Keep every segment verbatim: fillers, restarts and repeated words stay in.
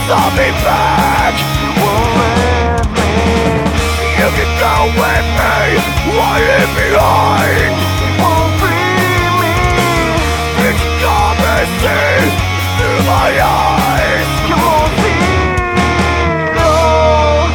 I'll be back. You won't let me. You can go with me, why leave behind? You won't free me. It's coming, see through my eyes. You won't see it all.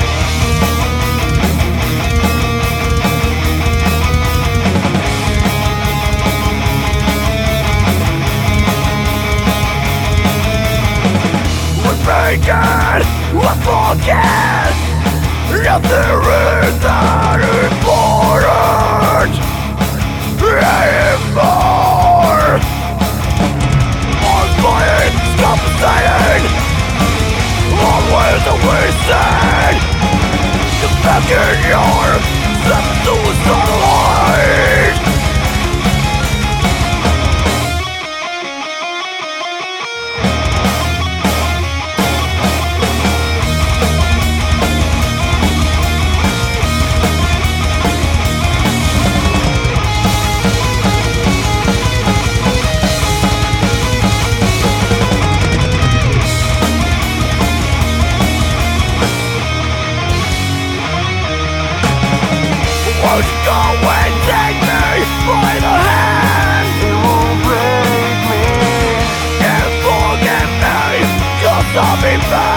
We're breaking, we're forget. Nothing is that important anymore. I'm fighting, stop saying. Always a wasted. You're back in your suicidal life. Won't you go and take me by the hand? It won't break me. Can't forget me, 'cause I'll be back.